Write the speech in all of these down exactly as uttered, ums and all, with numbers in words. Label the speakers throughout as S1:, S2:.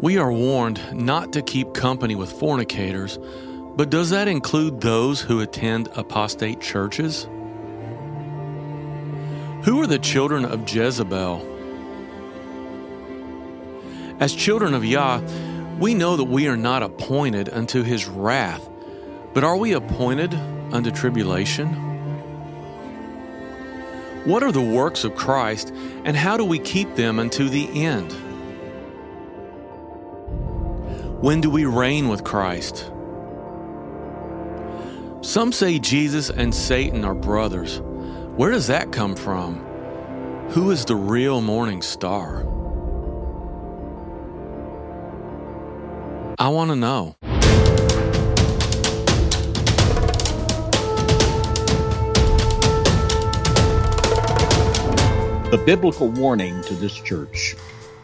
S1: We are warned not to keep company with fornicators, but does that include those who attend apostate churches? Who are the children of Jezebel? As children of Yah, we know that we are not appointed unto his wrath, but are we appointed unto tribulation? What are the works of Christ, and how do we keep them unto the end? When do we reign with Christ? Some say Jesus and Satan are brothers. Where does that come from? Who is the real morning star? I want to know.
S2: The biblical warning to this church,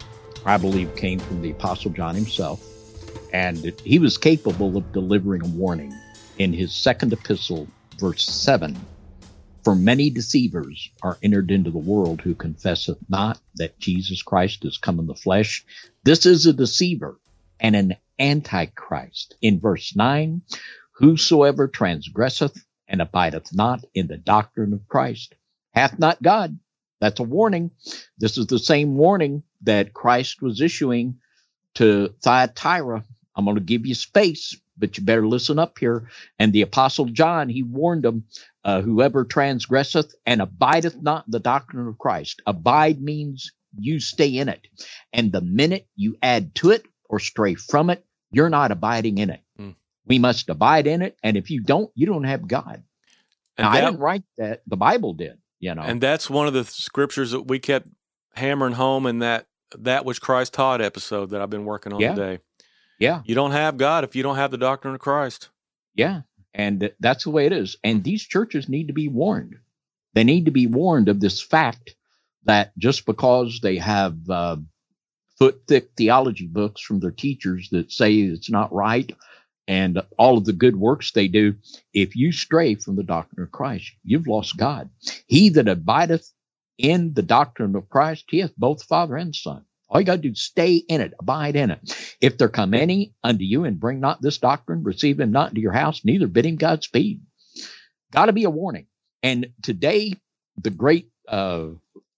S2: I believe, came from the Apostle John himself, and he was capable of delivering a warning in his second epistle, verse seven. For many deceivers are entered into the world who confesseth not that Jesus Christ is come in the flesh. This is a deceiver and an antichrist. In verse nine, whosoever transgresseth and abideth not in the doctrine of Christ hath not God. That's a warning. This is the same warning that Christ was issuing to Thyatira. I'm going to give you space, but you better listen up here. And the Apostle John, he warned them, uh, whoever transgresseth and abideth not in the doctrine of Christ. Abide means you stay in it. And the minute you add to it or stray from it, you're not abiding in it. Mm. We must abide in it. And if you don't, you don't have God. And now, that, I didn't write that. The Bible did, you know.
S1: And that's one of the scriptures that we kept hammering home in that that which Christ taught episode that I've been working on
S2: yeah.
S1: today.
S2: Yeah.
S1: You don't have God if you don't have the doctrine of Christ.
S2: Yeah. And that's the way it is. And these churches need to be warned. They need to be warned of this fact that just because they have uh, foot-thick theology books from their teachers that say it's not right and all of the good works they do, if you stray from the doctrine of Christ, you've lost God. He that abideth in the doctrine of Christ, he hath both Father and Son. All you got to do is stay in it, abide in it. If there come any unto you and bring not this doctrine, receive him not into your house, neither bid him Godspeed. Got to be a warning. And today, the great uh,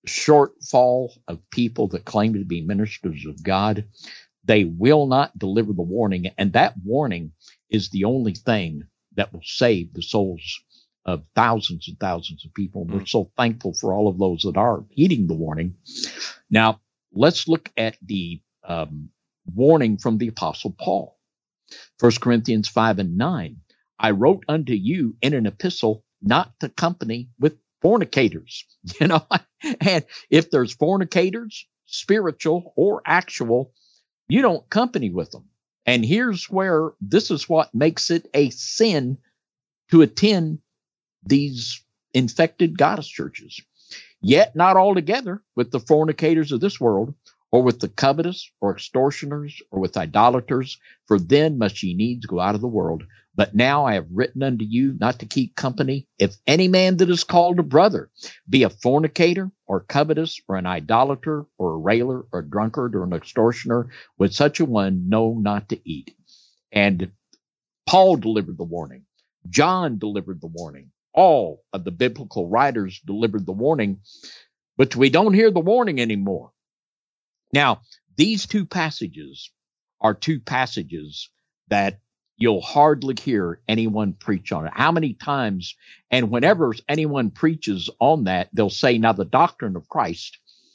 S2: shortfall of people that claim to be ministers of God, they will not deliver the warning. And that warning is the only thing that will save the souls of thousands and thousands of people. And we're so thankful for all of those that are heeding the warning. Now, let's look at the um, warning from the Apostle Paul. First Corinthians five and nine. I wrote unto you in an epistle not to company with fornicators. You know, and if there's fornicators, spiritual or actual, you don't company with them. And here's where this is what makes it a sin to attend these infected goddess churches. Yet not altogether with the fornicators of this world, or with the covetous, or extortioners, or with idolaters, for then must ye needs go out of the world. But now I have written unto you not to keep company, if any man that is called a brother be a fornicator, or covetous, or an idolater, or a railer, or a drunkard, or an extortioner, with such a one know not to eat. And Paul delivered the warning. John delivered the warning. All of the biblical writers delivered the warning, but we don't hear the warning anymore. Now, these two passages are two passages that you'll hardly hear anyone preach on it. How many times, and whenever anyone preaches on that, they'll say, now the doctrine of Christ,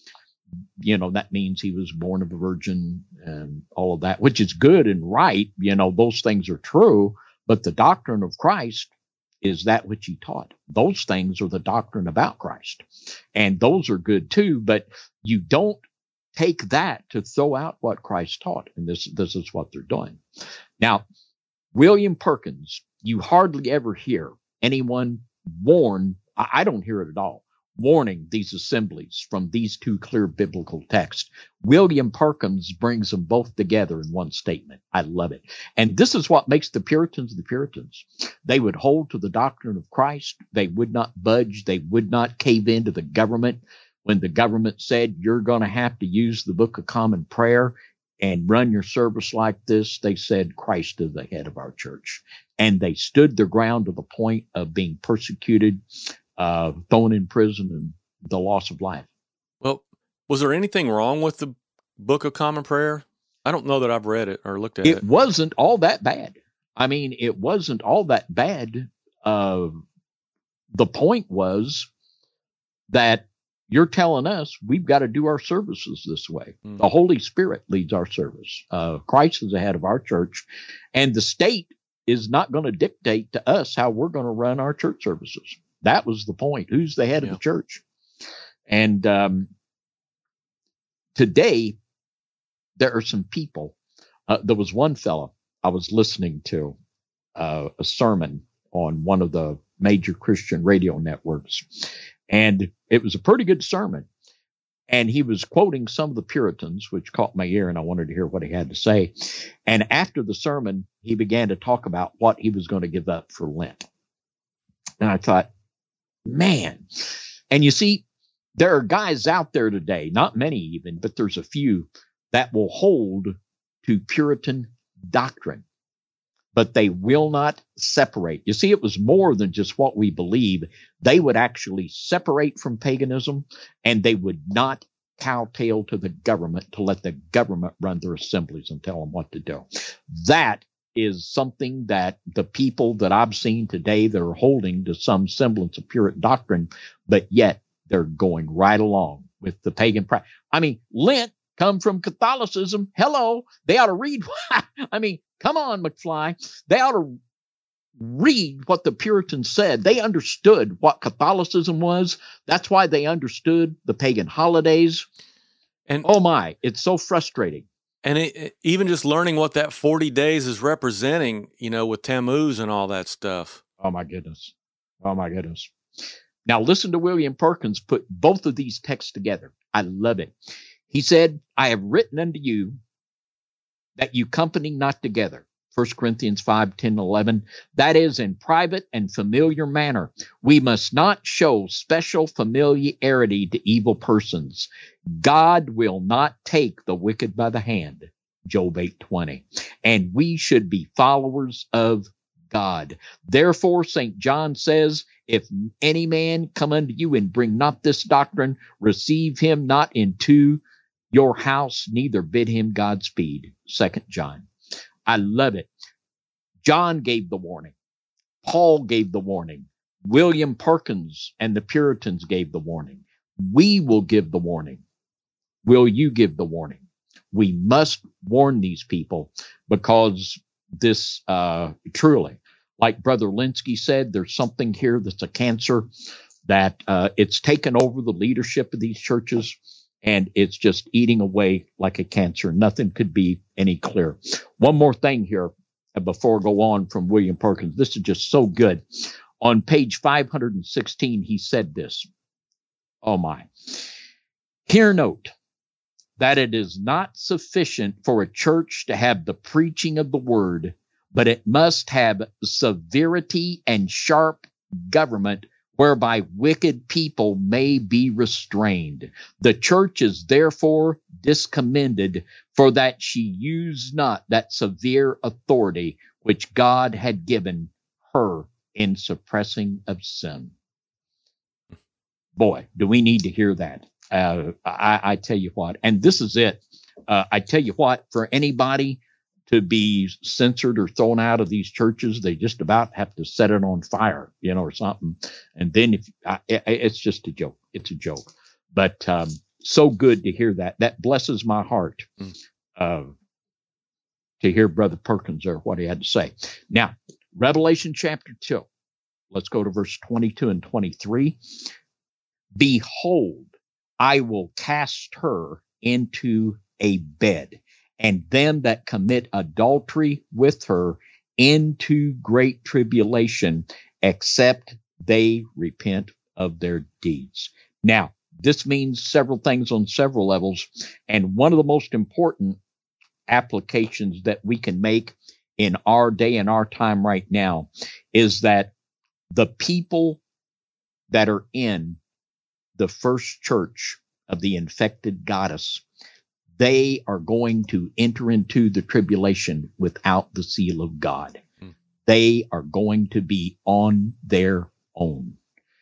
S2: you know, that means he was born of a virgin and all of that, which is good and right. You know, those things are true, but the doctrine of Christ is that which he taught. Those things are the doctrine about Christ. And those are good too, but you don't take that to throw out what Christ taught. And this, this is what they're doing. Now, William Perkins, you hardly ever hear anyone warn, I, I don't hear it at all, warning these assemblies from these two clear biblical texts. William Perkins brings them both together in one statement. I love it. And this is what makes the Puritans the Puritans. They would hold to the doctrine of Christ. They would not budge. They would not cave into the government when the government said, you're going to have to use the Book of Common Prayer. and run your service like this, they said Christ is the head of our church. And they stood their ground to the point of being persecuted, uh, thrown in prison, and the loss of life.
S1: Well, was there anything wrong with the Book of Common Prayer? I don't know that I've read it or looked at it.
S2: It wasn't all that bad. I mean, it wasn't all that bad. Uh, the point was that you're telling us we've got to do our services this way. Mm. The Holy Spirit leads our service. Uh, Christ is the head of our church, and the state is not going to dictate to us how we're going to run our church services. That was the point. Who's the head yeah. of the church? And um, today, there are some people. Uh, there was one fellow I was listening to uh, a sermon on one of the major Christian radio networks, and it was a pretty good sermon. And he was quoting some of the Puritans, which caught my ear, and I wanted to hear what he had to say. And after the sermon, he began to talk about what he was going to give up for Lent. And I thought, man. And you see, there are guys out there today, not many even, but there's a few that will hold to Puritan doctrine, but they will not separate. You see, it was more than just what we believe. They would actually separate from paganism, and they would not kowtow to the government to let the government run their assemblies and tell them what to do. That is something that the people that I've seen today that are holding to some semblance of Puritan doctrine, but yet they're going right along with the pagan practice. I mean, Lent come from Catholicism. Hello, they ought to read. I mean, come on, McFly. They ought to read what the Puritans said. They understood what Catholicism was. That's why they understood the pagan holidays. And oh my, it's so frustrating.
S1: And it, even just learning what that forty days is representing, you know, with Tammuz and all that stuff.
S2: Oh my goodness. Oh my goodness. Now listen to William Perkins put both of these texts together. I love it. He said, I have written unto you that you company not together. First Corinthians five, ten, eleven. That is, in private and familiar manner. We must not show special familiarity to evil persons. God will not take the wicked by the hand. Job eight, twenty. And we should be followers of God. Therefore, Saint John says, if any man come unto you and bring not this doctrine, receive him not into your house, neither bid him Godspeed. Second John. I love it. John gave the warning. Paul gave the warning. William Perkins and the Puritans gave the warning. We will give the warning. Will you give the warning? We must warn these people, because this uh, truly, like Brother Linsky said, there's something here that's a cancer, that uh, it's taken over the leadership of these churches, and it's just eating away like a cancer. Nothing could be any clearer. One more thing here before I go on from William Perkins. This is just so good. On page five hundred sixteen, he said this. Oh my. Here note that it is not sufficient for a church to have the preaching of the word, but it must have severity and sharp government, whereby wicked people may be restrained. The church is therefore discommended, for that she used not that severe authority which God had given her in suppressing of sin. Boy, do we need to hear that. Uh, I, I tell you what, and this is it. Uh, I tell you what, for anybody to be censored or thrown out of these churches, they just about have to set it on fire, you know, or something. And then if I, it's just a joke, it's a joke. But um, so good to hear that. That blesses my heart mm. uh, to hear Brother Perkins or what he had to say. Now, Revelation chapter two. Let's go to verse twenty-two and twenty-three. Behold, I will cast her into a bed, and them that commit adultery with her into great tribulation, except they repent of their deeds. Now, this means several things on several levels, and one of the most important applications that we can make in our day and our time right now is that the people that are in the first church of the infected goddess, they are going to enter into the tribulation without the seal of God. Hmm. They are going to be on their own.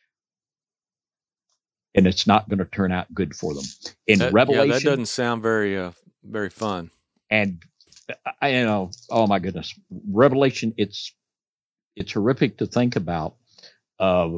S2: And it's not going to turn out good for them. In
S1: that,
S2: Revelation,
S1: yeah, that doesn't sound very, uh, very fun.
S2: And I you know, oh my goodness, Revelation. It's it's horrific to think about. Uh,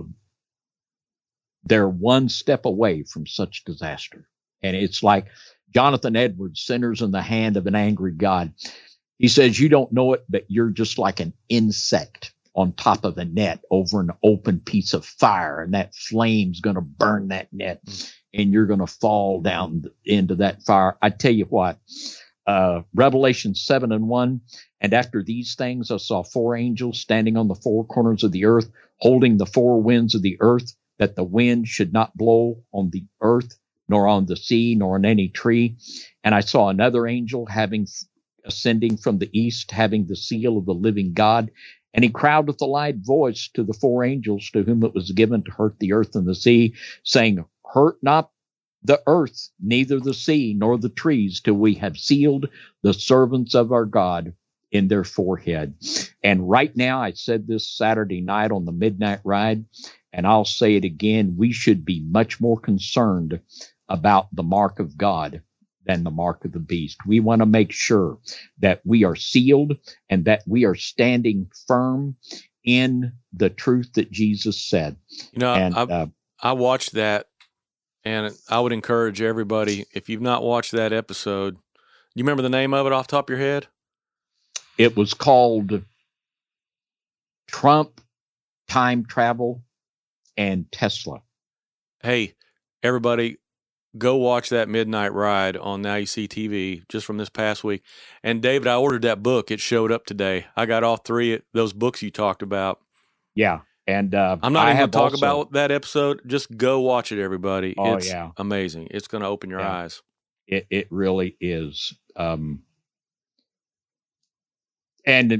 S2: they're one step away from such disaster, and it's like Jonathan Edwards, "Sinners in the Hand of an Angry God." He says, "You don't know it, but you're just like an insect on top of a net over an open piece of fire, and that flame's going to burn that net, and you're going to fall down into that fire." I tell you what, uh, Revelation seven and one, "And after these things I saw four angels standing on the four corners of the earth, holding the four winds of the earth, that the wind should not blow on the earth, nor on the sea, nor on any tree. And I saw another angel having ascending from the east, having the seal of the living God. And he cried with a loud voice to the four angels to whom it was given to hurt the earth and the sea, saying, Hurt not the earth, neither the sea, nor the trees, till we have sealed the servants of our God in their forehead." And right now, I said this Saturday night on the Midnight Ride, and I'll say it again, we should be much more concerned about the mark of God than the mark of the beast. We want to make sure that we are sealed and that we are standing firm in the truth that Jesus said.
S1: You know,
S2: and,
S1: I,
S2: uh,
S1: I watched that, and I would encourage everybody, if you've not watched that episode, you remember the name of it off the top of your head?
S2: It was called Trump, Time Travel, and Tesla.
S1: Hey, everybody, go watch that Midnight Ride on Now You See T V just from this past week. And David, I ordered that book. It showed up today. I got all three of those books you talked about.
S2: Yeah. And uh,
S1: I'm not
S2: I
S1: even going to talk
S2: also,
S1: about that episode. Just go watch it, everybody.
S2: Oh,
S1: it's
S2: yeah.
S1: amazing. It's going to open your
S2: yeah.
S1: eyes.
S2: It it really is. Um, and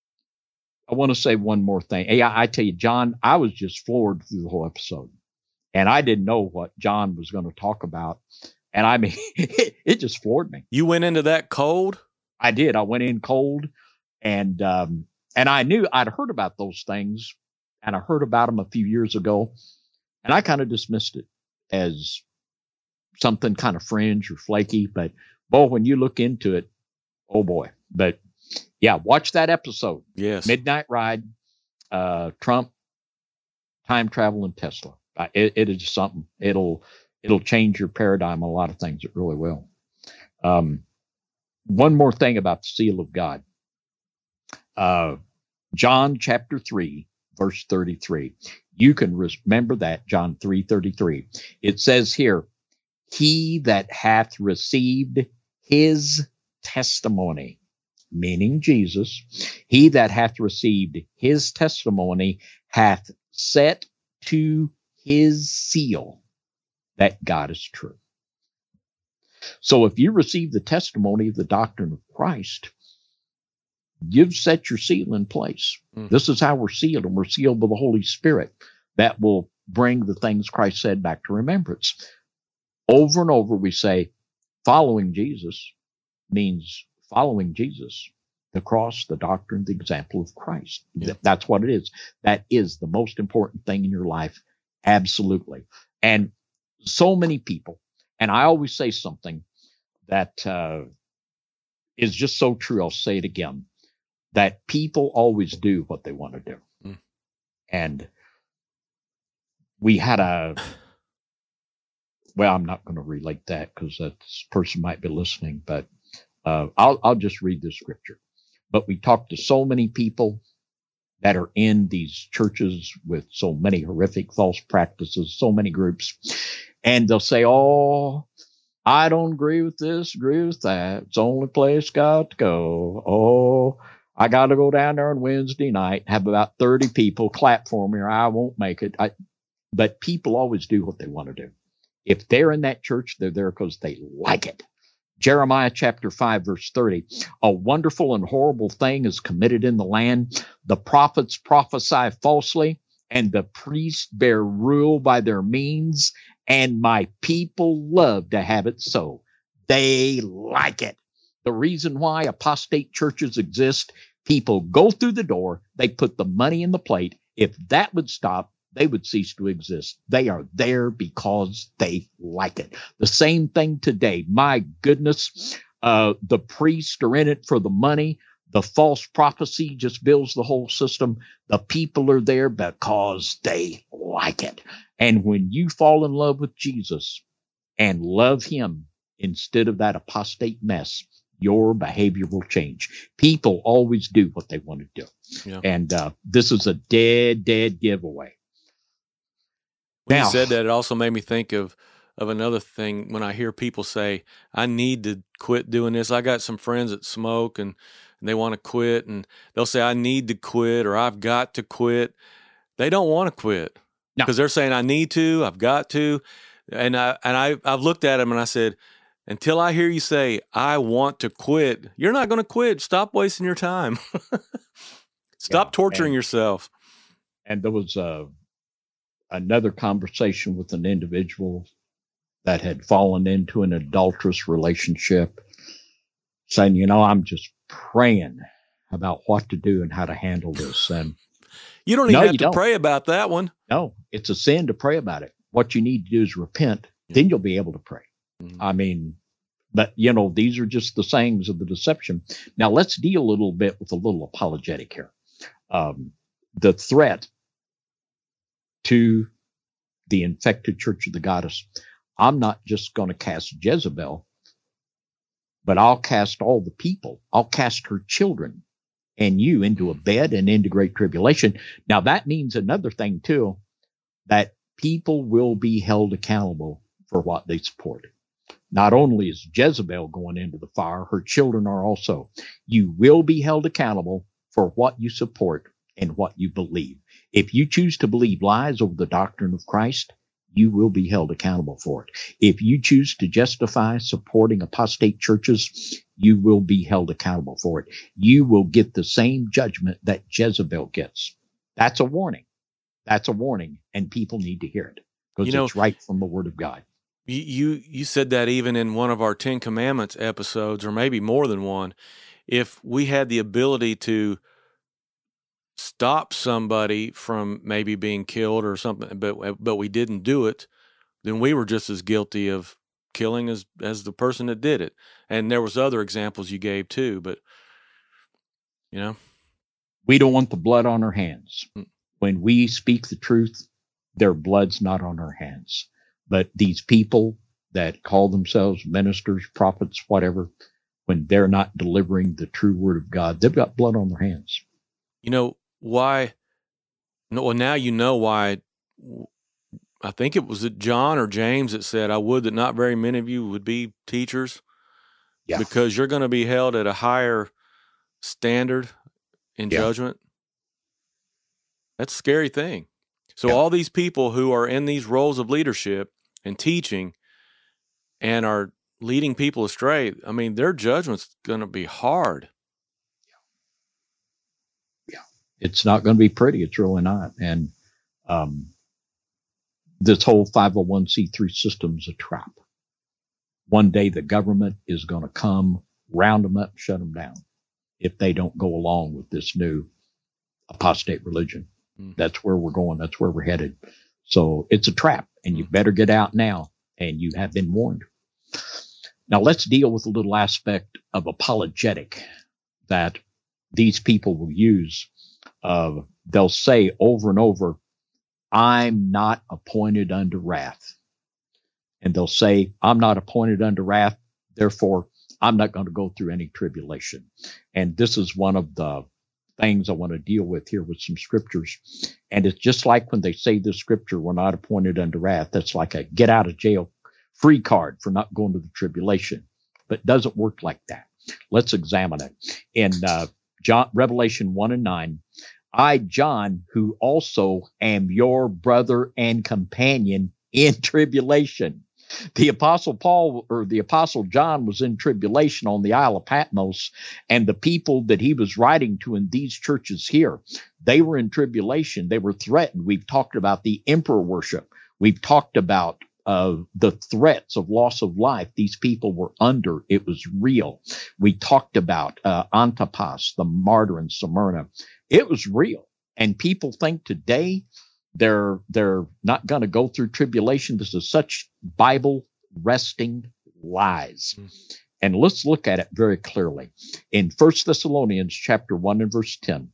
S2: I want to say one more thing. Hey, I, I tell you, John, I was just floored through the whole episode. And I didn't know what John was going to talk about. And I mean, it, it just floored me.
S1: You went into that cold?
S2: I did. I went in cold. And um, and I knew I'd heard about those things. And I heard about them a few years ago. And I kind of dismissed it as something kind of fringe or flaky. But, boy, when you look into it, oh, boy. But, yeah, watch that episode.
S1: Yes.
S2: Midnight Ride, uh, Trump, Time Travel, and Tesla. Uh, it, it is something. It'll it'll change your paradigm on a lot of things. It really will. Um, one more thing about the seal of God. Uh, John chapter three, verse thirty-three. You can remember that, John three thirty-three. It says here, "He that hath received his testimony," meaning Jesus, "he that hath received his testimony hath set to his seal that God is true." So if you receive the testimony of the doctrine of Christ, you've set your seal in place. Mm. This is how we're sealed, and we're sealed by the Holy Spirit that will bring the things Christ said back to remembrance. Over and over we say, following Jesus means following Jesus, the cross, the doctrine, the example of Christ. Yeah. That's what it is. That is the most important thing in your life. Absolutely. And so many people, and I always say something that uh, is just so true. I'll say it again, that people always do what they want to do. Mm. And we had a, well, I'm not going to relate that because that person might be listening, but uh, I'll, I'll just read this scripture. But we talked to so many people that are in these churches with so many horrific false practices, so many groups, and they'll say, "Oh, I don't agree with this, agree with that. It's the only place got to go. Oh, I got to go down there on Wednesday night, have about thirty people clap for me, or I won't make it." I, but people always do what they want to do. If they're in that church, they're there because they like it. Jeremiah chapter five, verse thirty, "A wonderful and horrible thing is committed in the land. The prophets prophesy falsely, and the priests bear rule by their means, and my people love to have it so. they like it. The reason why apostate churches exist, people go through the door, they put the money in the plate. If that would stop, they would cease to exist. They are there because they like it. The same thing today. My goodness, uh, the priests are in it for the money. The false prophecy just builds the whole system. The people are there because they like it. And when you fall in love with Jesus and love him instead of that apostate mess, your behavior will change. People always do what they want to do.
S1: Yeah.
S2: And uh, this is a dead, dead giveaway.
S1: When
S2: Now,
S1: you said that, it also made me think of of another thing. When I hear people say, I need to quit doing this. I got some friends that smoke and, and they want to quit, and they'll say, I need to quit, or I've got to quit. They don't want to quit
S2: No.
S1: because they're saying, I need to, I've got to. And, I, and I, I've looked at them and I said, until I hear you say, I want to quit, you're not going to quit. Stop wasting your time. Stop
S2: Yeah,
S1: torturing
S2: and-
S1: yourself.
S2: And there was uh, another conversation with an individual that had fallen into an adulterous relationship, saying, you know, I'm just praying about what to do and how to handle this. And
S1: You don't
S2: No,
S1: even have
S2: you
S1: to
S2: don't.
S1: pray about that one.
S2: no, it's a sin to pray about it. What you need to do is repent.
S1: Yeah.
S2: Then you'll be able to pray.
S1: Mhm.
S2: I mean, but, you know, these are just the sayings of the deception. Now, let's deal a little bit with a little apologetic here. Um, the threat to the infected church of the goddess. I'm not just going to cast Jezebel, but I'll cast all the people. I'll cast her children and you into a bed and into great tribulation. Now, that means another thing, too, that people will be held accountable for what they support. Not only is Jezebel going into the fire, her children are also. You will be held accountable for what you support and what you believe. If you choose to believe lies over the doctrine of Christ, you will be held accountable for it. If you choose to justify supporting apostate churches, you will be held accountable for it. You will get the same judgment that Jezebel gets. That's a warning. That's a warning, and people need to hear it because
S1: You know-
S2: it's right from the Word of God.
S1: You, you you said that even in one of our Ten Commandments episodes, or maybe more than one. If we had the ability to stop somebody from maybe being killed or something, but but we didn't do it, then we were just as guilty of killing as as the person that did it. And there was other examples you gave too, but you know,
S2: We don't want the blood on our hands.
S1: Mm.
S2: When we speak the truth, their blood's not on our hands. But these people that call themselves ministers, prophets, whatever, when they're not delivering the true word of God, they've got blood on their hands.
S1: you know why? No, well, now you know why. I think it was John or James that said, "I would that not very many of you would be teachers."
S2: Yeah.
S1: Because you're going to be held at a higher standard in
S2: Yeah.
S1: judgment. That's a scary thing. So
S2: Yeah.
S1: all these people who are in these roles of leadership and teaching and are leading people astray, I mean, their judgment's going to be hard.
S2: It's not going to be pretty. It's really not. And um, this whole five oh one c three system is a trap. One day the government is going to come, round them up, shut them down if they don't go along with this new apostate religion.
S1: Mhm.
S2: That's where we're going. That's where we're headed. So it's a trap, and you better get out now, and you have been warned. Now let's deal with a little aspect of apologetic that these people will use. Uh, they'll say over and over, I'm not appointed unto wrath. And they'll say, I'm not appointed unto wrath, therefore I'm not going to go through any tribulation. And this is one of the things I want to deal with here with some scriptures. And it's just like when they say this scripture, we're not appointed unto wrath. That's like a get out of jail free card for not going to the tribulation. But it doesn't work like that. Let's examine it. In uh, John, Revelation one and nine, I, John, who also am your brother and companion in tribulation. The apostle Paul or the apostle John was in tribulation on the Isle of Patmos, and the people that he was writing to in these churches here, they were in tribulation. They were threatened. We've talked about the emperor worship. We've talked about uh, the threats of loss of life these people were under. It was real. We talked about uh, Antipas, the martyr in Smyrna. It was real. And people think today they're they're not going to go through tribulation. This is such Bible resting lies. Mm. And let's look at it very clearly. In First Thessalonians chapter one and verse ten,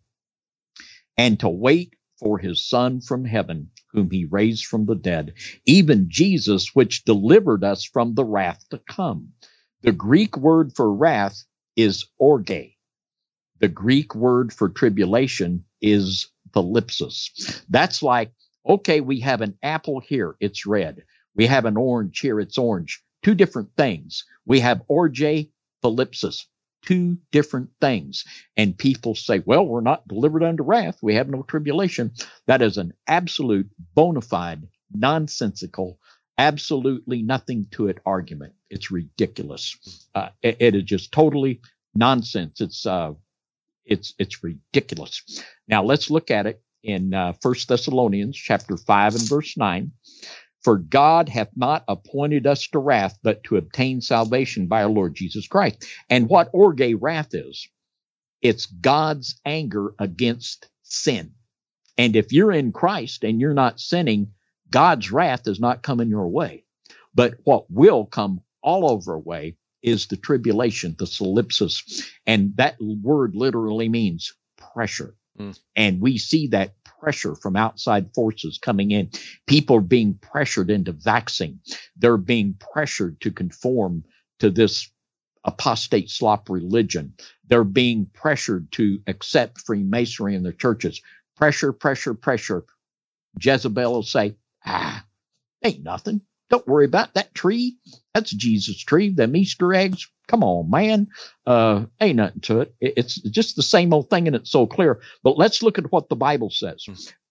S2: and to wait for his Son from heaven, whom he raised from the dead, even Jesus, which delivered us from the wrath to come. The Greek word for wrath is orge. The Greek word for tribulation is thalipsis. That's like, okay, we have an apple here, it's red. We have an orange here, it's orange. Two different things. We have orge, thalipsis. Two different things. And people say, well, we're not delivered unto wrath. We have no tribulation. That is an absolute, bona fide, nonsensical, absolutely nothing to it argument. It's ridiculous. Uh, it, it is just totally nonsense. It's uh, it's it's ridiculous. Now let's look at it in uh, First Thessalonians chapter five and verse nine. For God hath not appointed us to wrath, but to obtain salvation by our Lord Jesus Christ. And what orge wrath is, it's God's anger against sin. And if you're in Christ and you're not sinning, God's wrath is not coming your way. But what will come all over our way is the tribulation, the thalipsis. And that word literally means pressure. Mm. And we see that pressure from outside forces coming in. People are being pressured into vaxing. They're being pressured to conform to this apostate slop religion. They're being pressured to accept Freemasonry in their churches. Pressure, pressure, pressure. Jezebel will say, ah, ain't nothing. Don't worry about that tree. That's Jesus' tree. Them Easter eggs. Come on, man. Uh, ain't nothing to it. It's just the same old thing, and it's so clear. But let's look at what the Bible says.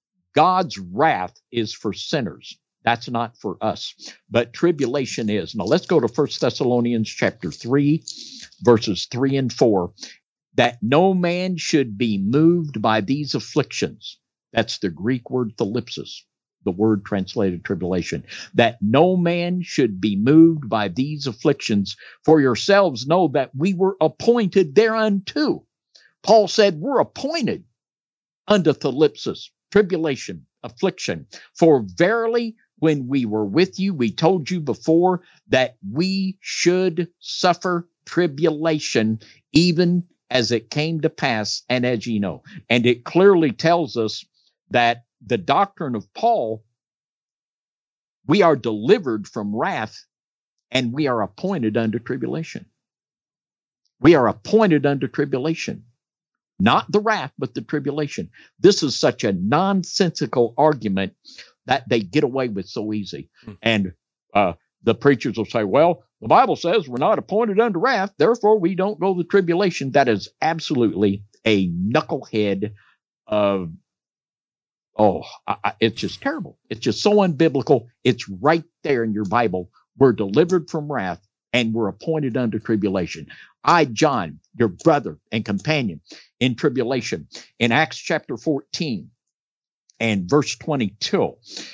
S2: God's wrath is for sinners. That's not for us. But tribulation is. Now let's go to First Thessalonians chapter three, verses three and four. That no man should be moved by these afflictions. That's the Greek word thalipsis. The word translated tribulation, that no man should be moved by these afflictions, for yourselves know that we were appointed thereunto. Paul said we're appointed unto thalipsis, tribulation, affliction. For verily, when we were with you, we told you before that we should suffer tribulation, even as it came to pass, and as ye know. And it clearly tells us that the doctrine of Paul, we are delivered from wrath and we are appointed unto tribulation. We are appointed unto tribulation, not the wrath, but the tribulation. This is such a nonsensical argument that they get away with so easy. Mm-hmm. And uh, the preachers will say, well, the Bible says we're not appointed unto wrath, therefore we don't go to tribulation. That is absolutely a knucklehead of Oh, I, I, it's just terrible. It's just so unbiblical. It's right there in your Bible. We're delivered from wrath and we're appointed unto tribulation. I, John, your brother and companion in tribulation, in Acts chapter fourteen and verse twenty-two,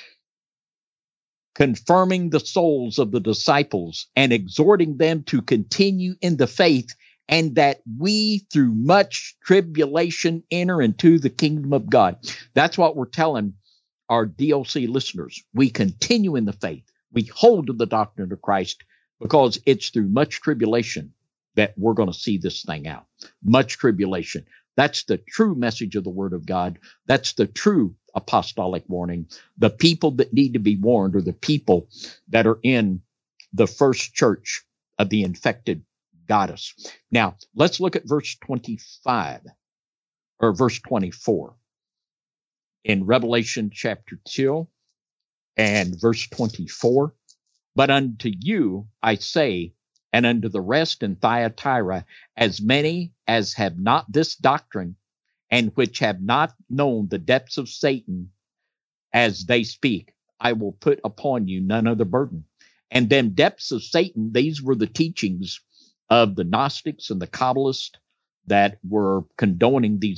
S2: confirming the souls of the disciples and exhorting them to continue in the faith, and that we through much tribulation enter into the kingdom of God. That's what we're telling our D O C listeners. We continue in the faith. We hold to the doctrine of Christ because it's through much tribulation that we're going to see this thing out. Much tribulation. That's the true message of the Word of God. That's the true apostolic warning. The people that need to be warned are the people that are in the first church of the infected goddess. Now, let's look at verse twenty-five or verse twenty-four in Revelation chapter two and verse twenty-four. But unto you I say, and unto the rest in Thyatira, as many as have not this doctrine, and which have not known the depths of Satan as they speak, I will put upon you none other burden. And them depths of Satan, these were the teachings of the Gnostics and the Kabbalists that were condoning these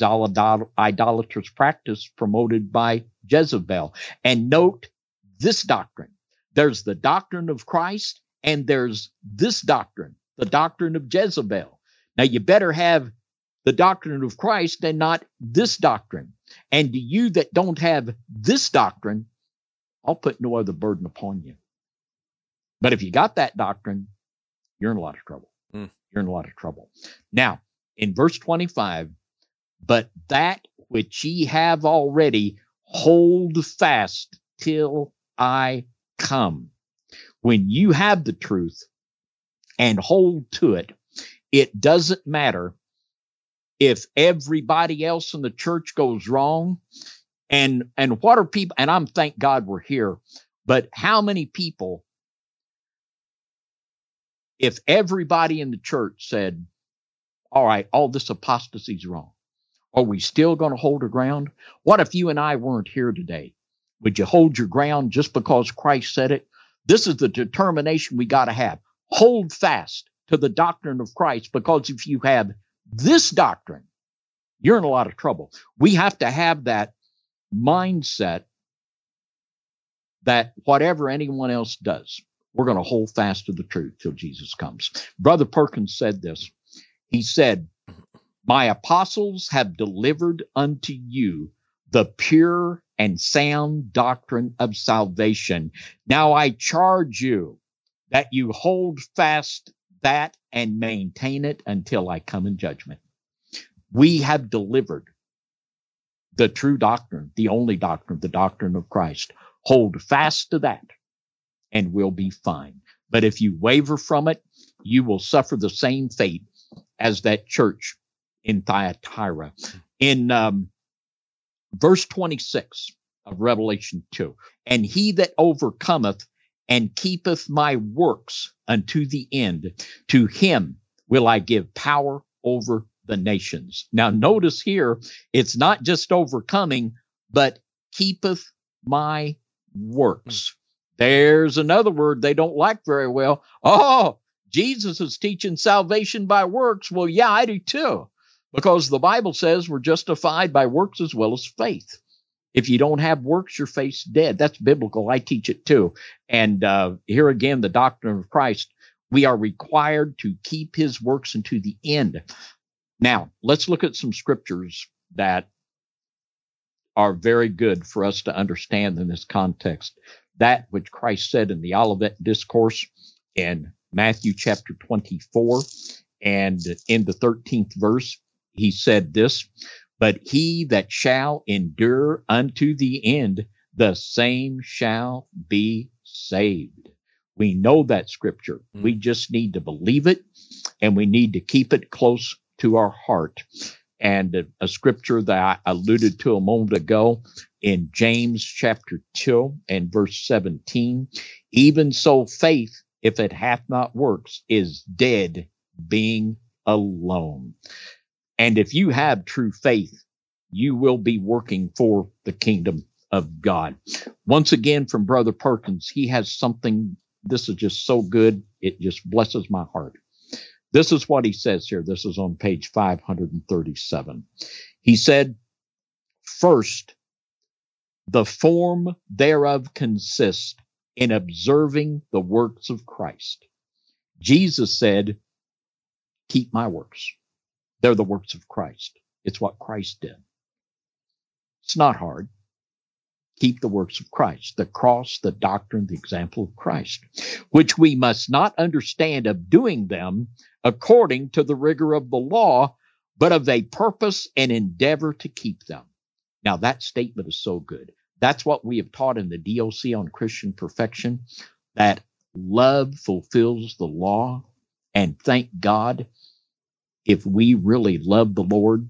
S2: idolatrous practice promoted by Jezebel. And note this doctrine, There's the doctrine of Christ, and there's this doctrine, the doctrine of Jezebel. Now, you better have the doctrine of Christ and not this doctrine. And to you that don't have this doctrine, I'll put no other burden upon you. But if you got that doctrine, you're in a lot of trouble. Mm. You're in a lot of trouble. Now, in verse twenty-five, but that which ye have already, hold fast till I come. When you have the truth and hold to it, it doesn't matter if everybody else in the church goes wrong. And, and what are people, and I'm thank God we're here, but how many people, if everybody in the church said, all right, all this apostasy is wrong, are we still going to hold our ground? What if you and I weren't here today? Would you hold your ground just because Christ said it? This is the determination we got to have. Hold fast to the doctrine of Christ, because if you have this doctrine, you're in a lot of trouble. We have to have that mindset that whatever anyone else does, we're going to hold fast to the truth till Jesus comes. Brother Perkins said this. He said, my apostles have delivered unto you the pure and sound doctrine of salvation. Now I charge you that you hold fast that and maintain it until I come in judgment. We have delivered the true doctrine, the only doctrine, the doctrine of Christ. Hold fast to that and we'll be fine. But if you waver from it, you will suffer the same fate as that church in Thyatira. In um, verse twenty-six of Revelation two, and he that overcometh and keepeth my works unto the end, to him will I give power over the nations. Now notice here, it's not just overcoming, but keepeth my works. There's another word they don't like very well. Oh, Jesus is teaching salvation by works. Well, yeah, I do too, because the Bible says we're justified by works as well as faith. If you don't have works, your faith's dead. That's biblical. I teach it too. And uh, here again, the doctrine of Christ, we are required to keep his works unto the end. Now, let's look at some scriptures that are very good for us to understand in this context. That which Christ said in the Olivet Discourse in Matthew chapter twenty-four, and in the thirteenth verse, he said this, but he that shall endure unto the end, the same shall be saved. We know that scripture. Mm. We just need to believe it, and we need to keep it close to our heart. And a, a scripture that I alluded to a moment ago in James chapter two and verse seventeen, even so faith, if it hath not works, is dead, being alone. And if you have true faith, you will be working for the kingdom of God. Once again, from Brother Perkins, he has something, this is just so good, it just blesses my heart. This is what he says here. This is on page five thirty-seven. He said, first, the form thereof consists in observing the works of Christ. Jesus said, keep my works. They're the works of Christ. It's what Christ did. It's not hard. Keep the works of Christ, the cross, the doctrine, the example of Christ, which we must not understand of doing them according to the rigor of the law, but of a purpose and endeavor to keep them. Now that statement is so good. That's what we have taught in the D O C on Christian perfection, that love fulfills the law. And thank God, if we really love the Lord,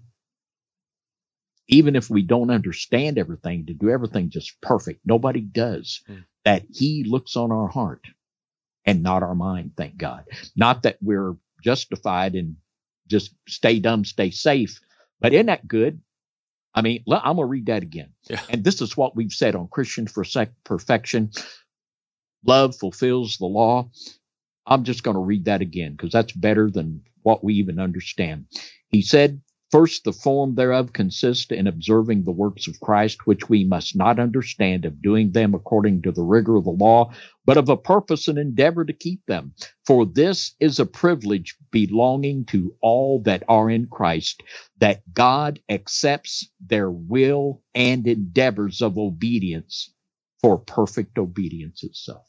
S2: even if we don't understand everything, to do everything just perfect, nobody does, mm. that he looks on our heart and not our mind, thank God. Not that we're justified and just stay dumb, stay safe, but isn't that good? I mean, I'm going to read that again. Yeah. And this is what we've said on Christian perfection. Love fulfills the law. I'm just going to read that again because that's better than what we even understand. He said, First, the form thereof consists in observing the works of Christ, which we must not understand of doing them according to the rigor of the law, but of a purpose and endeavor to keep them. For this is a privilege belonging to all that are in Christ, that God accepts their will and endeavors of obedience for perfect obedience itself.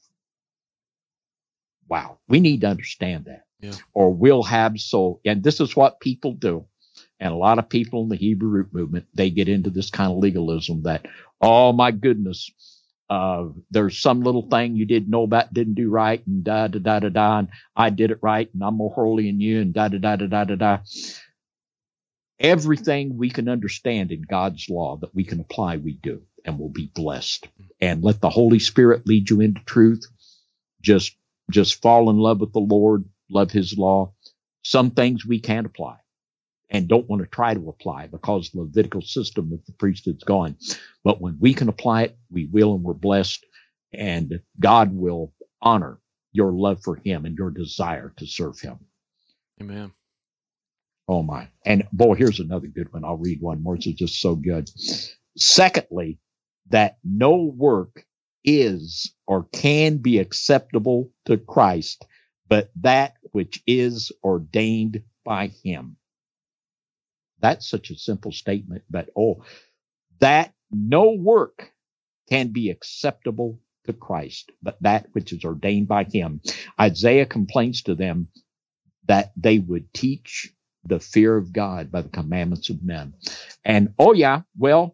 S2: Wow, we need to understand that.
S1: Yeah.
S2: Or we'll have so, and this is what people do. And a lot of people in the Hebrew root movement, they get into this kind of legalism that, oh my goodness, uh, there's some little thing you didn't know about, didn't do right, and da da da da da, and I did it right, and I'm more holy than you, and da da da da da da da. Everything we can understand in God's law that we can apply, we do, and we'll be blessed. And let the Holy Spirit lead you into truth. Just, just fall in love with the Lord, love His law. Some things we can't apply and don't want to try to apply because the Levitical system of the priesthood's gone. But when we can apply it, we will, and we're blessed, and God will honor your love for Him and your desire to serve Him.
S1: Amen.
S2: Oh my. And boy, here's another good one. I'll read one more. It's just so good. Secondly, that no work is or can be acceptable to Christ, but that which is ordained by Him. That's such a simple statement, but oh, that no work can be acceptable to Christ, but that which is ordained by Him. Isaiah complains to them that they would teach the fear of God by the commandments of men. And oh yeah, well,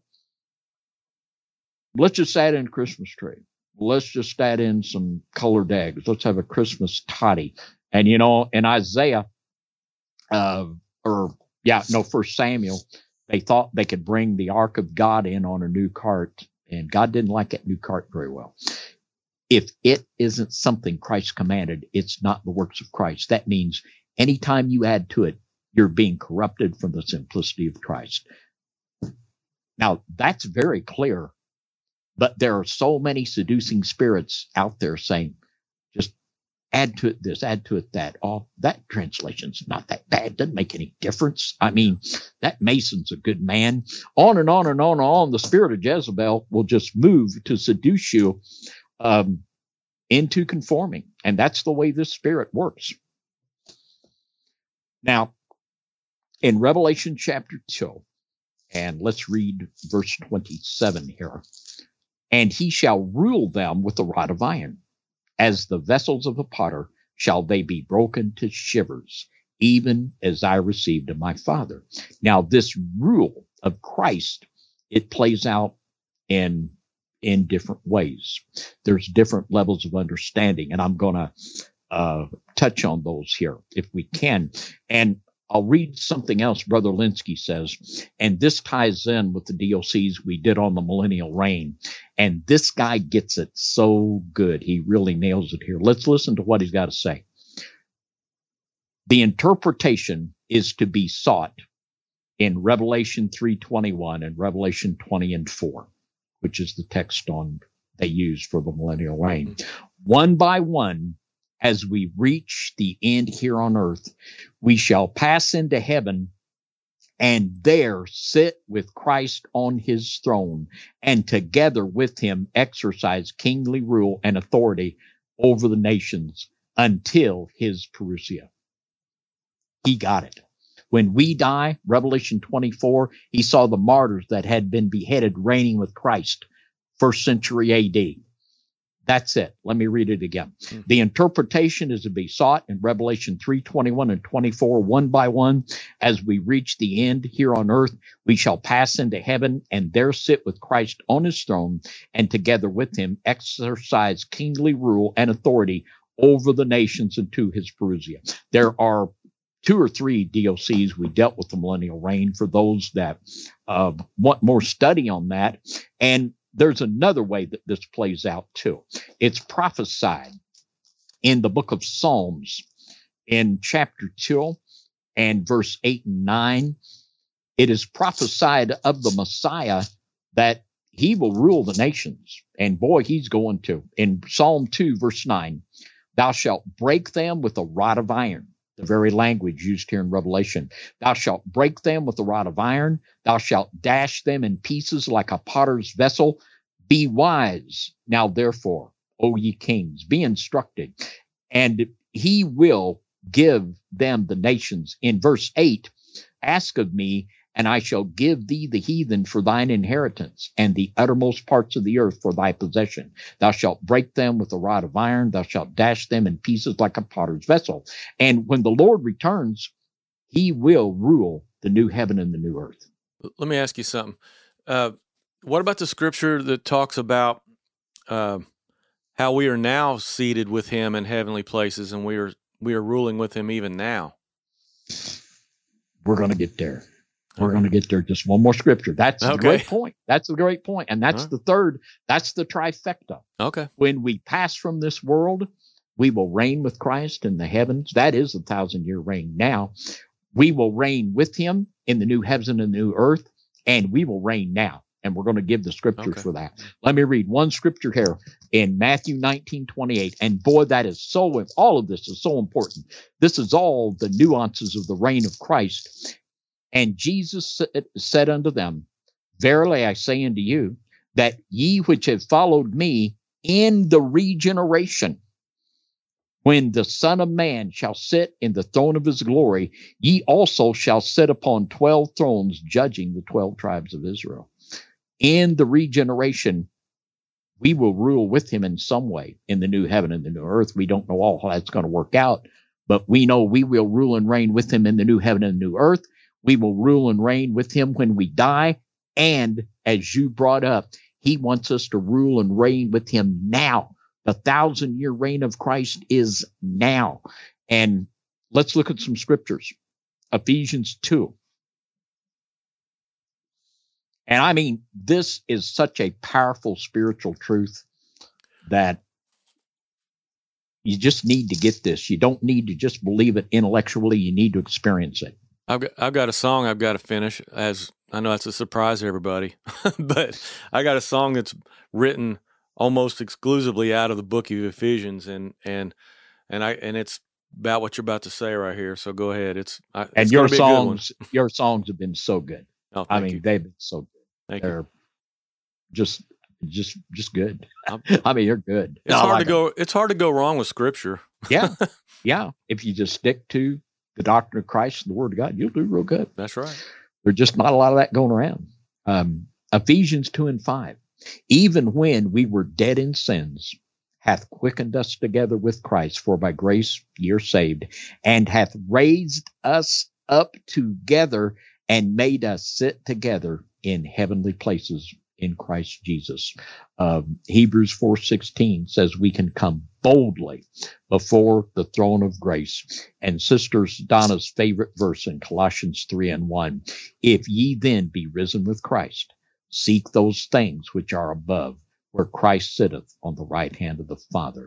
S2: let's just add in a Christmas tree. Let's just add in some colored eggs. Let's have a Christmas toddy. And you know, in Isaiah, uh, or Yeah, no, First Samuel, they thought they could bring the Ark of God in on a new cart, and God didn't like that new cart very well. If it isn't something Christ commanded, it's not the works of Christ. That means anytime you add to it, you're being corrupted from the simplicity of Christ. Now, that's very clear, but there are so many seducing spirits out there saying, just add to it this, add to it that. Oh, that translation's not that bad. Doesn't make any difference. I mean, that Mason's a good man. On and on and on and on. The spirit of Jezebel will just move to seduce you um, into conforming. And that's the way this spirit works. Now, in Revelation chapter two, and let's read verse twenty-seven here. And he shall rule them with a rod of iron. As the vessels of the potter shall they be broken to shivers, even as I received of my Father. Now, this rule of Christ, it plays out in, in different ways. There's different levels of understanding, and I'm going to uh, touch on those here if we can. And I'll read something else Brother Linsky says, and this ties in with the D L Cs we did on the millennial reign. And this guy gets it so good. He really nails it here. Let's listen to what he's got to say. The interpretation is to be sought in Revelation three twenty-one and Revelation twenty and four, which is the text on they use for the millennial reign. One by one, as we reach the end here on earth, we shall pass into heaven and there sit with Christ on his throne, and together with him exercise kingly rule and authority over the nations until his parousia. He got it. When we die, Revelation twenty-four, he saw the martyrs that had been beheaded reigning with Christ, first century A D. That's it. Let me read it again. Mm-hmm. The interpretation is to be sought in Revelation three twenty-one and twenty-four, one by one. As we reach the end here on earth, we shall pass into heaven and there sit with Christ on his throne, and together with him exercise kingly rule and authority over the nations unto his parousia. There are two or three D O Cs we dealt with the millennial reign for those that uh, want more study on that. And there's another way that this plays out too. It's prophesied in the book of Psalms in chapter two and verse eight and nine. It is prophesied of the Messiah that he will rule the nations. And boy, he's going to. In Psalm two, verse nine, thou shalt break them with a rod of iron, the very language used here in Revelation. Thou shalt break them with a rod of iron. Thou shalt dash them in pieces like a potter's vessel. Be wise now, therefore, O ye kings, be instructed, and he will give them the nations. In verse eight, ask of me, and I shall give thee the heathen for thine inheritance, and the uttermost parts of the earth for thy possession. Thou shalt break them with a rod of iron. Thou shalt dash them in pieces like a potter's vessel. And when the Lord returns, he will rule the new heaven and the new earth.
S1: Let me ask you something. Uh, what about the scripture that talks about uh, how we are now seated with him in heavenly places, and we are we are ruling with him even now?
S2: We're going to get there. We're going to get there. Just one more scripture. That's
S1: Okay.
S2: a great point. That's a great point. And that's
S1: Huh?
S2: the third. That's the trifecta.
S1: Okay.
S2: When we pass from this world, we will reign with Christ in the heavens. That is a thousand year reign now. We will reign with him in the new heavens and the new earth, and we will reign now. And we're going to give the scriptures
S1: Okay.
S2: for that. Let me read one scripture here in Matthew nineteen twenty-eight. And boy, that is so, all of this is so important. This is all the nuances of the reign of Christ. And Jesus said unto them, verily I say unto you, that ye which have followed me in the regeneration, when the Son of Man shall sit in the throne of his glory, ye also shall sit upon twelve thrones, judging the twelve tribes of Israel. In the regeneration, we will rule with him in some way in the new heaven and the new earth. We don't know all how that's going to work out, but we know we will rule and reign with him in the new heaven and the new earth. We will rule and reign with him when we die. And as you brought up, he wants us to rule and reign with him now. The thousand year reign of Christ is now. And let's look at some scriptures. Ephesians two. And I mean, this is such a powerful spiritual truth that you just need to get this. You don't need to just believe it intellectually. You need to experience it.
S1: I've got, I've got a song I've got to finish. As I know that's a surprise to everybody, but I got a song that's written almost exclusively out of the book of Ephesians, and and and I and it's about what you're about to say right here. So go ahead. It's, it's
S2: and your
S1: be a good one.
S2: songs, your songs have been so good.
S1: Oh,
S2: I
S1: thank
S2: mean,
S1: you.
S2: they've been so good.
S1: Thank
S2: They're
S1: you.
S2: just, just, just good.
S1: I'm-
S2: I mean, you're good.
S1: It's
S2: I
S1: hard
S2: like
S1: to go. It's hard to go wrong with Scripture.
S2: them. Yeah, yeah. If you just stick to the doctrine of Christ and the Word of God, you'll do real good.
S1: That's right.
S2: There's just not a lot of that going around. Um, Ephesians two and five. Even when we were dead in sins, hath quickened us together with Christ, for by grace ye are saved, and hath raised us up together and made us sit together in heavenly places in Christ Jesus. Um, Hebrews four sixteen says we can come boldly before the throne of grace. And Sister Donna's favorite verse in Colossians three and one, if ye then be risen with Christ, seek those things which are above, where Christ sitteth on the right hand of the Father.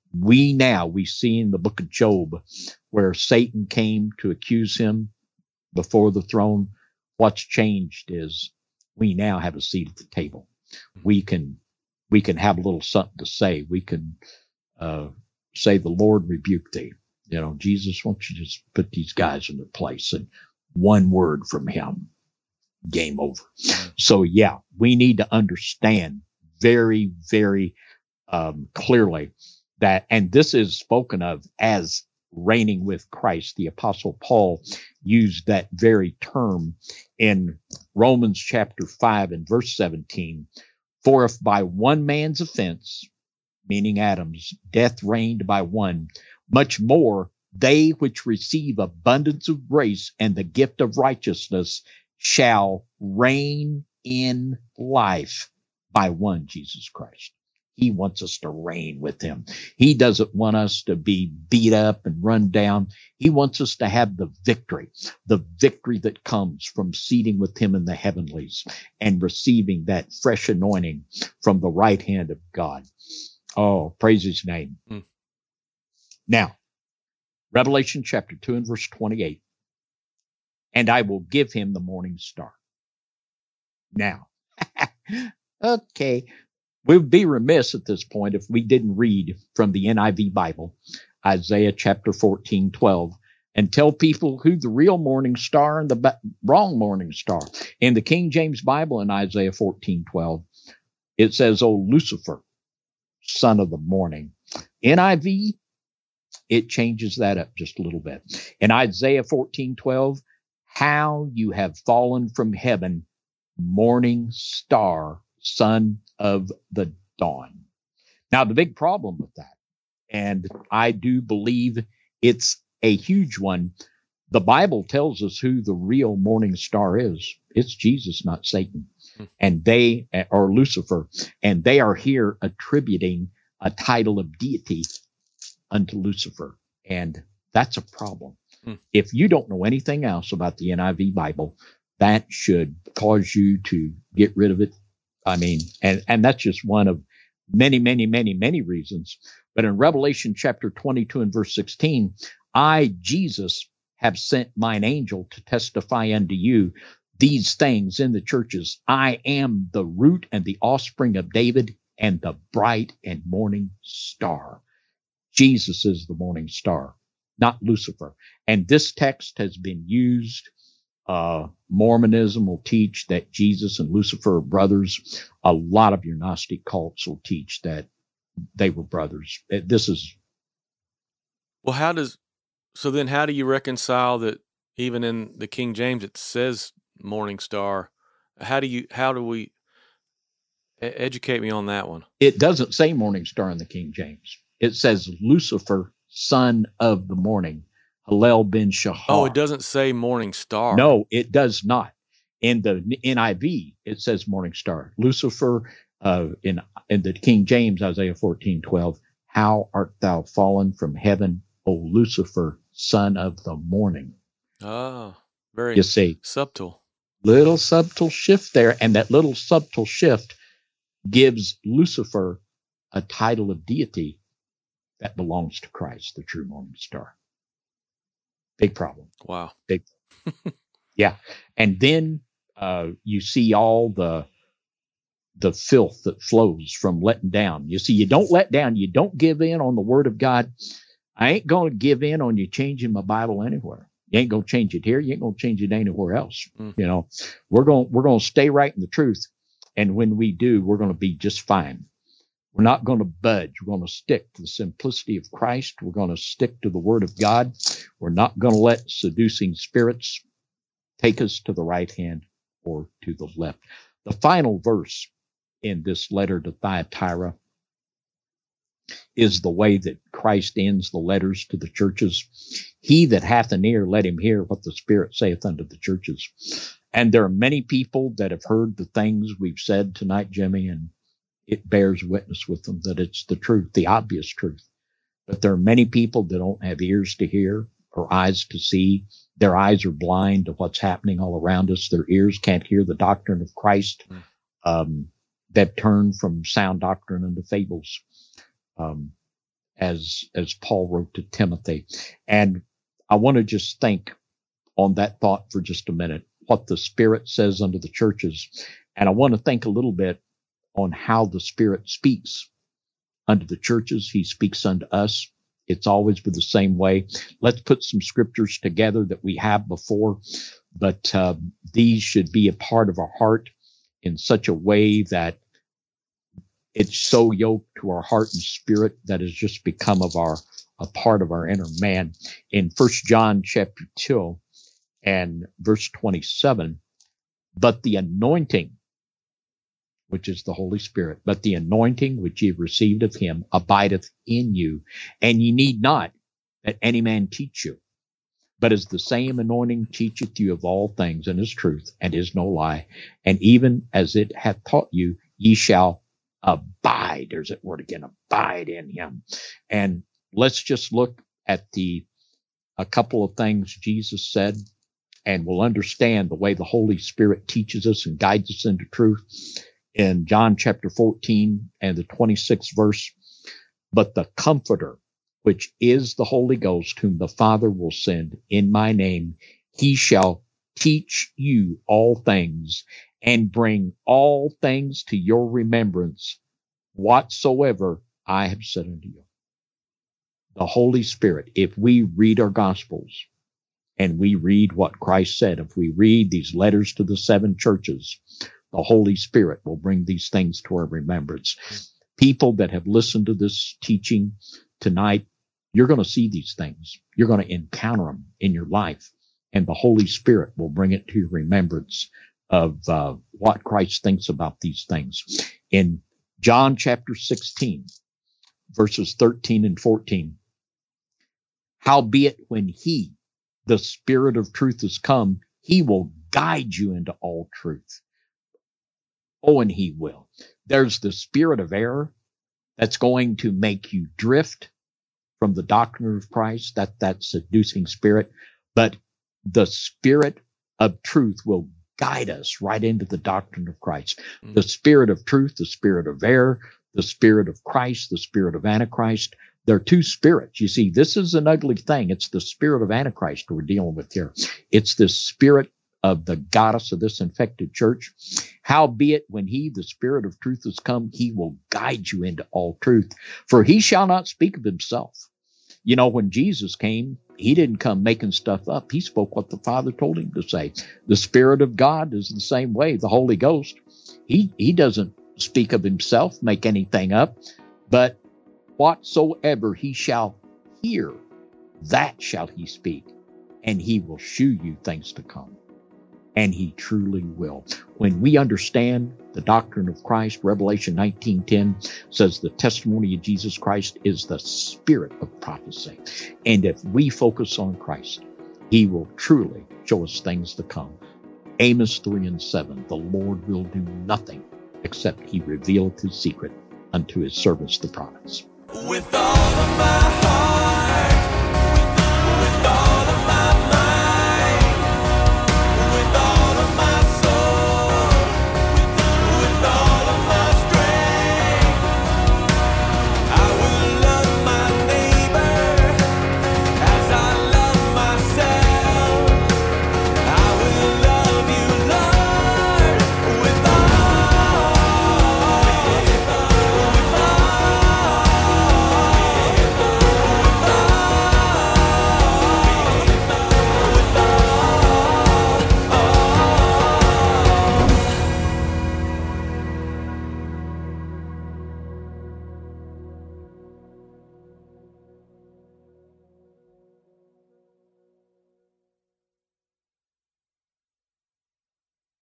S2: We now, we see in the book of Job, where Satan came to accuse him before the throne. What's changed is we now have a seat at the table. We can, we can have a little something to say. We can uh, say, the Lord rebuke thee. You know, Jesus, why don't you just put these guys in their place? And one word from him, game over. So yeah, we need to understand very, very um, clearly that, and this is spoken of as reigning with Christ. The Apostle Paul used that very term in Romans chapter five and verse seventeen. For if by one man's offense, meaning Adam's, death reigned by one, much more they which receive abundance of grace and the gift of righteousness shall reign in life by one, Jesus Christ. He wants us to reign with him. He doesn't want us to be beat up and run down. He wants us to have the victory, the victory that comes from seating with him in the heavenlies and receiving that fresh anointing from the right hand of God. Oh, praise his name.
S1: Mm.
S2: Now, Revelation chapter two and verse twenty-eight. And I will give him the morning star. Now, okay. We would be remiss at this point if we didn't read from the N I V Bible, Isaiah chapter fourteen, twelve. and tell people who the real morning star and the ba- wrong morning star. In the King James Bible in Isaiah fourteen twelve, it says, "O Lucifer, son of the morning." N I V, it changes that up just a little bit. In Isaiah fourteen twelve, "How you have fallen from heaven, morning star, son of the dawn." Now, the big problem with that, and I do believe it's a huge one, the Bible tells us who the real morning star is. It's Jesus, not Satan. Hmm. And they, or Lucifer, and they are here attributing a title of deity unto Lucifer. And that's a problem. Hmm. If you don't know anything else about the N I V Bible, that should cause you to get rid of it. I mean, and, and that's just one of many, many, many, many reasons. But in Revelation chapter twenty-two and verse sixteen, "I, Jesus, have sent mine angel to testify unto you these things in the churches. I am the root and the offspring of David and the bright and morning star." Jesus is the morning star, not Lucifer. And this text has been used. Uh, Mormonism will teach that Jesus and Lucifer are brothers. A lot of your Gnostic cults will teach that they were brothers. This is.
S1: Well, how does, so then how do you reconcile that even in the King James, it says morning star? How do you, how do we, educate me on that one?
S2: It doesn't say morning star in the King James. It says Lucifer, son of the morning. Hallel ben Shahar.
S1: Oh, it doesn't say morning star.
S2: No, it does not. In the N I V, it says morning star. Lucifer, uh, in, in the King James, Isaiah fourteen twelve, "How art thou fallen from heaven, O Lucifer, son of the morning."
S1: Oh, very
S2: you see,
S1: subtle.
S2: Little subtle shift there. And that little subtle shift gives Lucifer a title of deity that belongs to Christ, the true morning star. Big problem.
S1: Wow.
S2: Big. Yeah. And then uh, you see all the the filth that flows from letting down. You see, you don't let down. You don't give in on the word of God. I ain't going to give in on you changing my Bible anywhere. You ain't going to change it here. You ain't going to change it anywhere else. Mm. You know, we're going, we're going to stay right in the truth. And when we do, we're going to be just fine. We're not going to budge. We're going to stick to the simplicity of Christ. We're going to stick to the word of God. We're not going to let seducing spirits take us to the right hand or to the left. The final verse in this letter to Thyatira is the way that Christ ends the letters to the churches. "He that hath an ear, let him hear what the Spirit saith unto the churches." And there are many people that have heard the things we've said tonight, Jimmy, and it bears witness with them that it's the truth, the obvious truth. But there are many people that don't have ears to hear or eyes to see. Their eyes are blind to what's happening all around us. Their ears can't hear the doctrine of Christ. Mm. Um, they've turned from sound doctrine into fables, um, as, as Paul wrote to Timothy. And I want to just think on that thought for just a minute, what the Spirit says unto the churches. And I want to think a little bit on how the Spirit speaks unto the churches. He speaks unto us. It's always been the same way. Let's put some scriptures together that we have before, but uh, these should be a part of our heart in such a way that it's so yoked to our heart and spirit that has just become of our a part of our inner man. In First John chapter two and verse twenty-seven, "But the anointing," which is the Holy Spirit, "but the anointing which ye have received of him abideth in you, and ye need not that any man teach you. But as the same anointing teacheth you of all things, and is truth, and is no lie, and even as it hath taught you, ye shall abide." There's that word again, abide in him. And let's just look at the a couple of things Jesus said, and we'll understand the way the Holy Spirit teaches us and guides us into truth. In John chapter fourteen and the twenty-sixth verse, "But the Comforter, which is the Holy Ghost, whom the Father will send in my name, he shall teach you all things, and bring all things to your remembrance, whatsoever I have said unto you." The Holy Spirit, if we read our Gospels, and we read what Christ said, if we read these letters to the seven churches, the Holy Spirit will bring these things to our remembrance. People that have listened to this teaching tonight, you're going to see these things. You're going to encounter them in your life, and the Holy Spirit will bring it to your remembrance of uh, what Christ thinks about these things. In John chapter sixteen, verses thirteen and fourteen, howbeit when he, the Spirit of truth, is come, he will guide you into all truth. Oh, and he will. There's the spirit of error that's going to make you drift from the doctrine of Christ, that, that seducing spirit. But the Spirit of truth will guide us right into the doctrine of Christ. Mm-hmm. The Spirit of truth, the spirit of error, the Spirit of Christ, the spirit of Antichrist. There are two spirits. You see, this is an ugly thing. It's the spirit of Antichrist we're dealing with here. It's the spirit of the goddess of this infected church. Howbeit, when he, the Spirit of truth, is come, he will guide you into all truth. For he shall not speak of himself. You know, when Jesus came, he didn't come making stuff up. He spoke what the Father told him to say. The Spirit of God is the same way. The Holy Ghost, he, he doesn't speak of himself, make anything up, but whatsoever he shall hear, that shall he speak, and he will shew you things to come. And he truly will. When we understand the doctrine of Christ, Revelation nineteen ten says the testimony of Jesus Christ is the spirit of prophecy. And if we focus on Christ, he will truly show us things to come. Amos three and seven, the Lord will do nothing except he revealeth his secret unto his servants, the prophets.
S3: With all of my